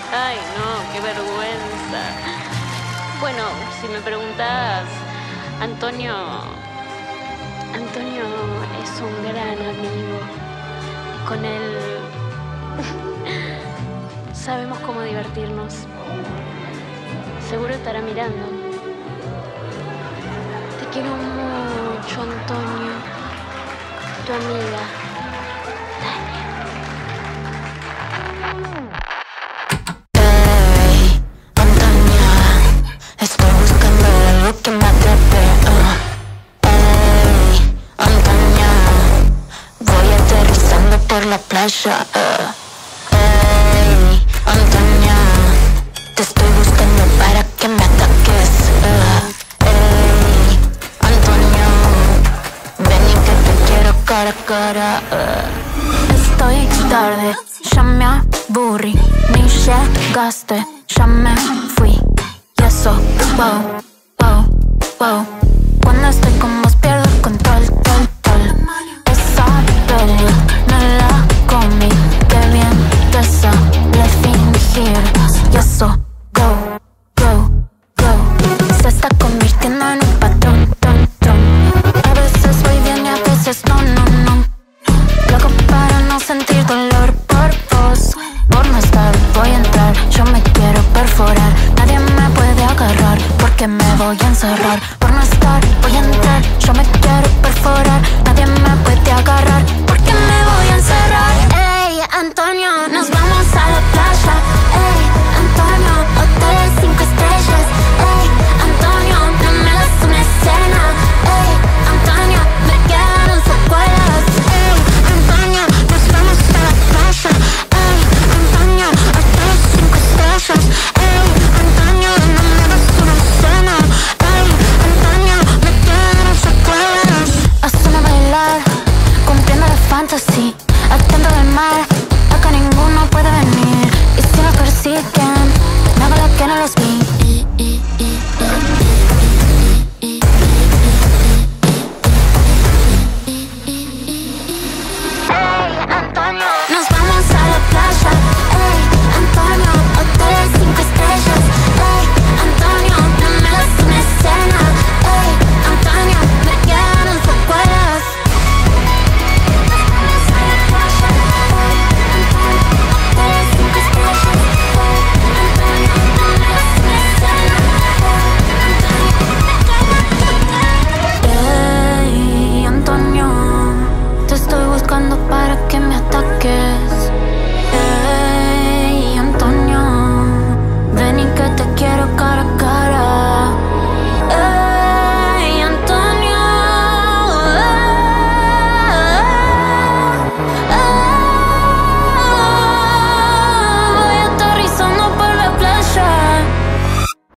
Ay, no, qué vergüenza. Bueno, si me preguntas, Antonio... Antonio es un gran amigo. Con él sabemos cómo divertirnos. Seguro estará mirando. Te quiero mucho, Antonio. Tu amiga, Tania. Hey, Antonia, estoy buscando algo que me atrape. Hey, Antonia, voy aterrizando por la playa. Hey, Antonia, te estoy buscando para que me ataques. Hey, Antonio, ven y que te quiero cara a cara. Estoy tarde, ya me aburrí, ni llegaste, ya me fui. Y eso, wow, wow, wow.